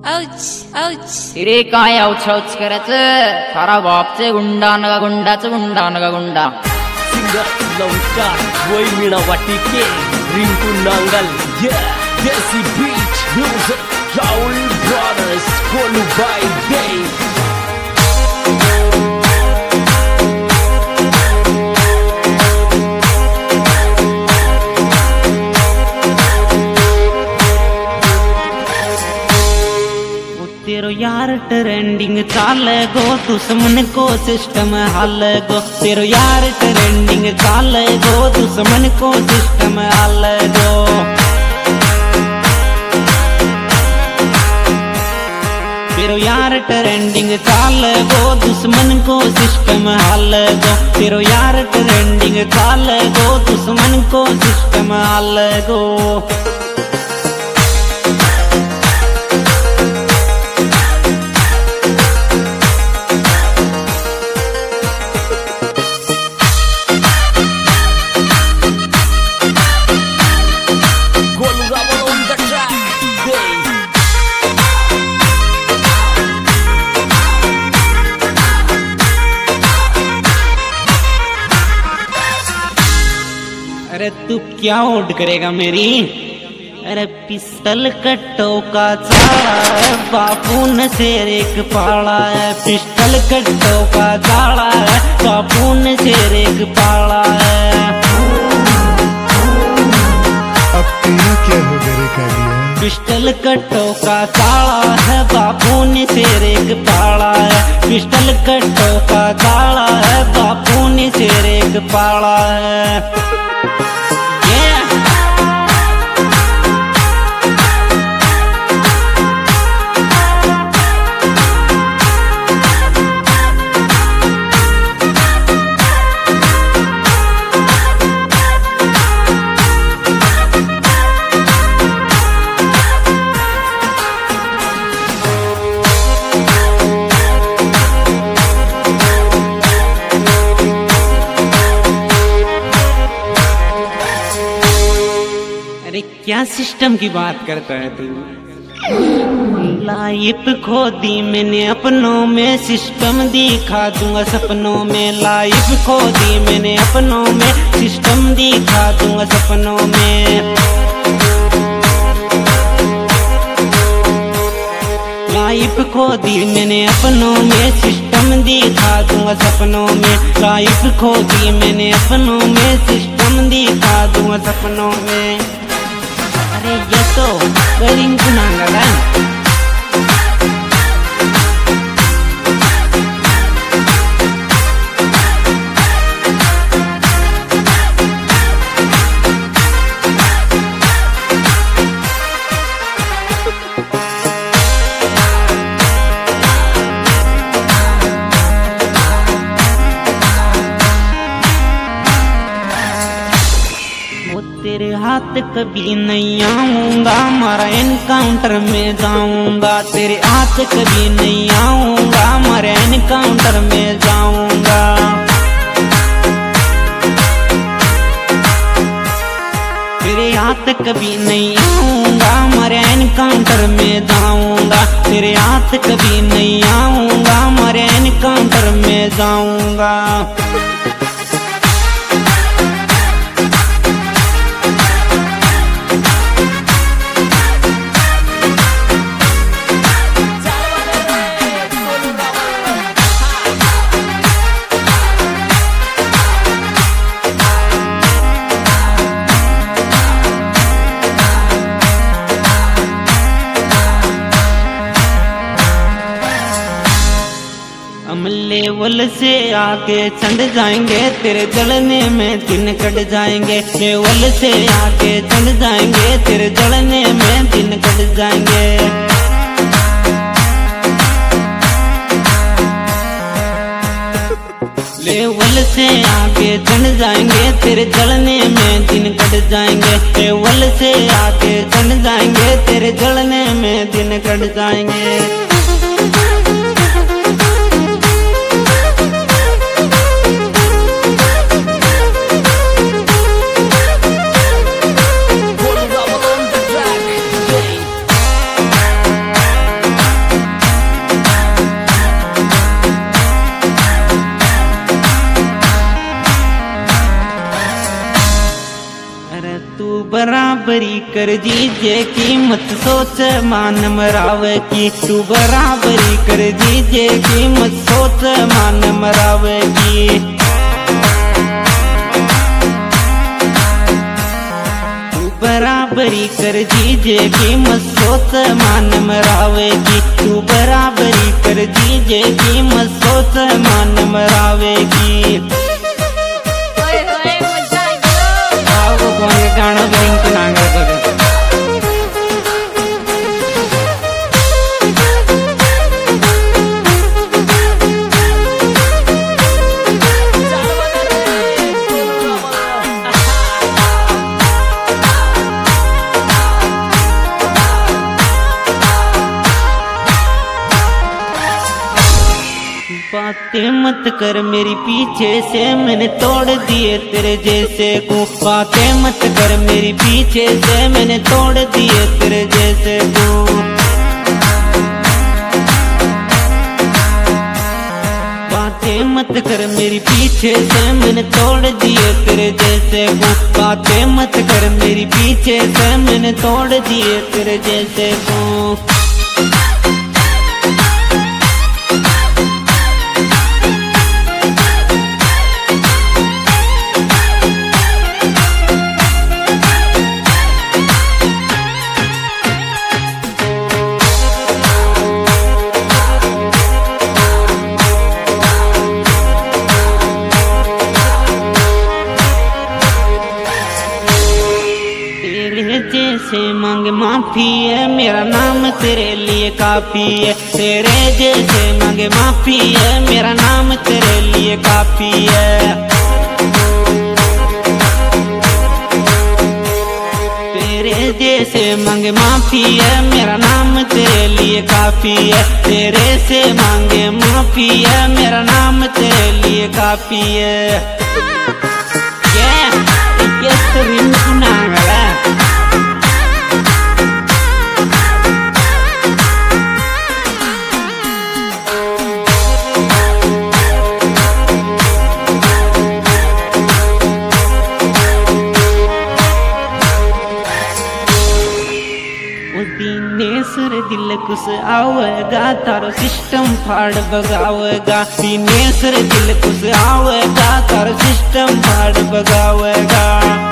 तिरे काय औच करायचं सारा बापचे गुंडा नगा गुंडा सिंगर लौटा वही मीना वाटिके रिंकू नांगल देसी बीच म्यूजिक राहुल ब्रदर्स कोलू बाय देव तेरो यार ट्रेंडिंग चाल गो दुश्मन को सिस्टम हल गो तेरो यार ट्रेंडिंग चाल गो दुश्मन को सिस्टम हल गो तेरो यार ट्रेंडिंग चाल गो दुश्मन को सिस्टम हल गो तेरो यार ट्रेंडिंग चाल गो दुश्मन को सिस्टम हल गो अरे तू क्या ओट करेगा मेरी अरे पिस्टल कट्टो का चाड़ा बापू ने शेर एक पाला है पिस्टल कट्टो का चाड़ा है बापू ने शेर एक पाला है अब तेरा क्या होगा रे कालिया पिस्टल कट्टो का चाड़ा है बापू ने शेर एक पाला है पिस्टल कट्टो का चाड़ा है बापू ने शेर एक पाला है क्या सिस्टम की बात करता है तू लाइफ खो दी मैंने अपनों में सिस्टम दिखा दूंगा सपनों में लाइफ खो दी मैंने अपनों में सिस्टम दिखा दूंगा सपनों में लाइफ खो दी मैंने अपनों में सिस्टम दिखा दूंगा सपनों में लाइफ खो दी मैंने अपनों में सिस्टम दिखा दूंगा सपनों में अरे ये तो रिंकू नांगल है तेरे हाथ कभी नहीं आऊंगा मरा एनकाउंटर में जाऊंगा तेरे हाथ कभी नहीं आऊंगा मरा एनकाउंटर में जाऊंगा तेरे हाथ कभी नहीं आऊंगा मरा एनकाउंटर में जाऊंगा तेरे हाथ कभी नहीं आऊंगा मरा एनकाउंटर में जाऊंगा लेवल से आगे चढ़ जाएंगे तेरे जलने में दिन कट जाएंगे लेवल से आगे चढ़ जाएंगे तेरे जलने में दिन कट जाएंगे लेवल से आगे चढ़ जाएंगे तेरे जलने में दिन कट जाएंगे लेवल से आगे चढ़ जाएंगे तेरे जलने में दिन कट जाएंगे बराबरी कर दीजे की मत सोच मान मरावे की, तू बराबरी कर दीजे की मत सोच मान मरावे की। तू बराबरी कर दीजे की मत सोच मान मरावे की, तू बराबरी कर दीजे की मत सोच मान मरावे की। गाना रिंकू नांगल कर बातें मत कर मेरी पीछे से, मैंने तोड़ दिए तेरे जैसे को। बातें मत कर मेरी पीछे से, मैंने तोड़ दिए तेरे जैसे को। बातें मत कर मेरी पीछे से, मैंने तोड़ दिए तेरे जैसे को। बातें मत कर मेरी पीछे से, मैंने तोड़ दिए तेरे जैसे को। जैसे मांगे माफी है, मेरा नाम तेरे लिए काफी है। तेरे जैसे मांगे माफी है, मेरा नाम तेरे लिए काफी है। तेरे जैसे मांगे माफी है, मेरा नाम तेरे लिए काफी है। तेरे से मांगे माफी है, मेरा नाम तेरे लिए काफी है। ये रिंकू नांगल है। दिनेश्वर दिल कुछ आवेगा, तारो सिस्टम फाड़ बगावेगा। दिनेश्वर दिल कुछ आवेगा, तारो सिस्टम फाड़ बगावेगा।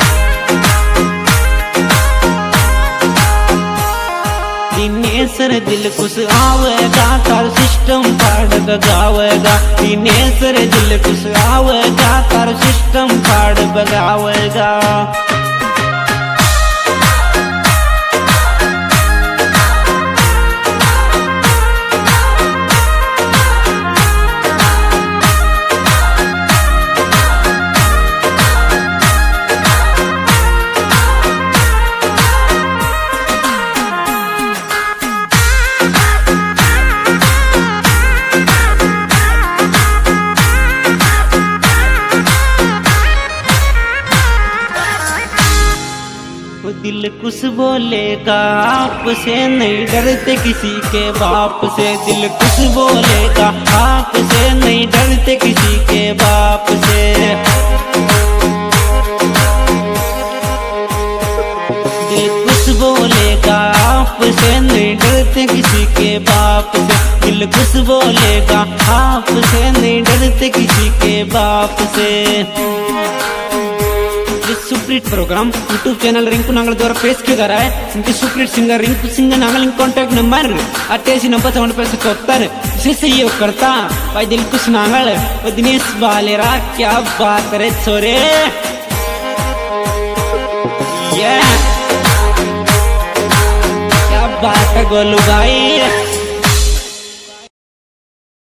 दिनेश्वर दिल कुछ आवेगा, तारो सिस्टम फाड़ बगावेगा। दिनेश्वर दिल कुछ आवेगा, तारो सिस्टम फाड़ बगावेगा। दिल कुछ बोलेगा आपसे, नहीं डरते किसी के बाप से। दिल कुछ बोलेगा आपसे, नहीं डरते किसी के बाप से। दिल कुछ बोलेगा आपसे, नहीं डरते किसी के बाप से। दिल कुछ बोलेगा आपसे, नहीं डरते किसी के बाप से। Supreet program YouTube channel Rinku Nangal द्वारा पेश किया जा रहा है। इनके Supreet singer Rinku Singh Nangal contact number 8890 इसी से ये करता भाई दिल कुछ नांगल और दिनेश बालेरा। क्या बात करे छोरे, क्या बात है गोलू भाई।